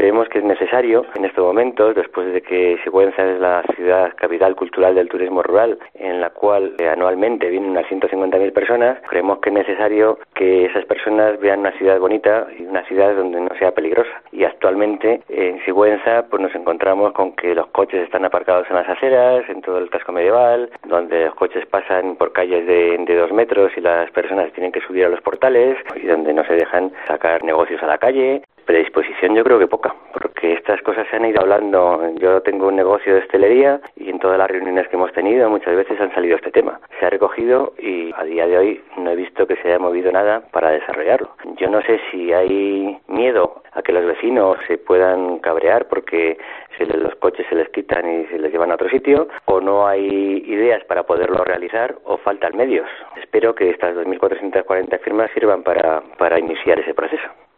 Creemos que es necesario en estos momentos, después de que Sigüenza es la ciudad capital cultural del turismo rural, en la cual anualmente vienen unas 150.000 personas, creemos que es necesario que esas personas vean una ciudad bonita y una ciudad donde no sea peligrosa. Y actualmente en Sigüenza pues nos encontramos con que los coches están aparcados en las aceras, en todo el casco medieval, donde los coches pasan por calles de 2 metros y las personas tienen que subir a los portales, y donde no se dejan sacar negocios a la calle. Predisposición yo creo que poca, porque estas cosas se han ido hablando. Yo tengo un negocio de hostelería y en todas las reuniones que hemos tenido muchas veces han salido este tema. Se ha recogido y a día de hoy no he visto que se haya movido nada para desarrollarlo. Yo no sé si hay miedo a que los vecinos se puedan cabrear porque los coches se les quitan y se les llevan a otro sitio, o no hay ideas para poderlo realizar, o faltan medios. Espero que estas 2.440 firmas sirvan para iniciar ese proceso.